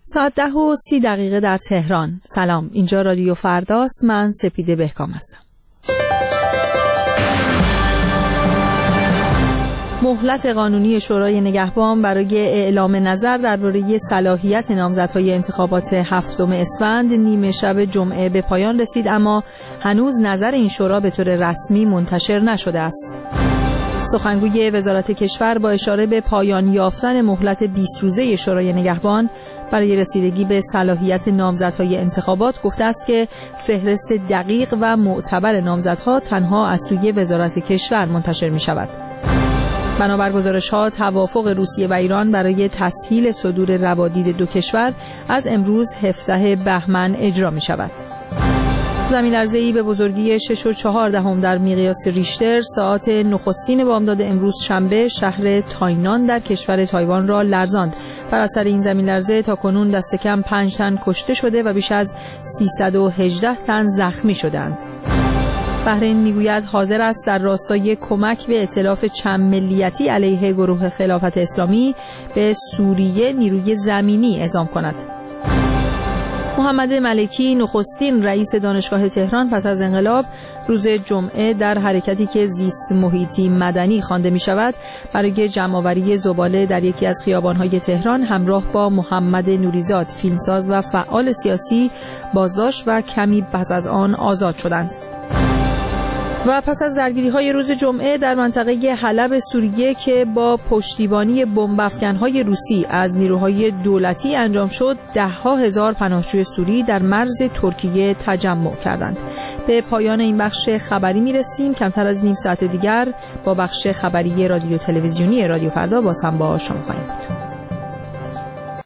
ساعت 10:30 در تهران. سلام، اینجا رادیو فرداست. من سپیده بهکام هستم. مهلت قانونی شورای نگهبان برای اعلام نظر درباره صلاحیت نامزدهای انتخابات 7 اسفند نیمه شب جمعه به پایان رسید، اما هنوز نظر این شورا به طور رسمی منتشر نشده است. سخنگوی وزارت کشور با اشاره به پایان یافتن مهلت 20 روزه شورای نگهبان برای رسیدگی به صلاحیت نامزدهای انتخابات گفته است که فهرست دقیق و معتبر نامزدها تنها از سوی وزارت کشور منتشر می شود. بنابر گزارش‌ها توافق روسیه و ایران برای تسهیل صدور روادید دو کشور از امروز 17 بهمن اجرا می شود. زمین‌لرزه‌ای به بزرگی 6.4 در مقیاس ریشتر ساعات نخستین بامداد امروز شنبه شهر تاینان در کشور تایوان را لرزاند. بر اثر این زمین‌لرزه تاکنون دست کم 5 تن کشته شده و بیش از 318 تن زخمی شدند. بحرین میگوید حاضر است در راستای کمک به ائتلاف چند ملیتی علیه گروه خلافت اسلامی به سوریه نیروی زمینی اعزام کند. محمد ملکی نخستین رئیس دانشگاه تهران پس از انقلاب روز جمعه در حرکتی که زیست محیطی مدنی خوانده می شود برای جمع‌آوری زباله در یکی از خیابان‌های تهران همراه با محمد نوریزاد فیلمساز و فعال سیاسی بازداشت و کمی پس از آن آزاد شدند. و پس از درگیری‌های روز جمعه در منطقه حلب سوریه که با پشتیبانی بمب‌افکن‌های روسی از نیروهای دولتی انجام شد، ده‌ها هزار پناهجوی سوری در مرز ترکیه تجمع کردند. به پایان این بخش خبری می‌رسیم. کمتر از نیم ساعت دیگر با بخش خبری رادیو تلویزیونی رادیو فردا باز هم با شما خواهیم بود.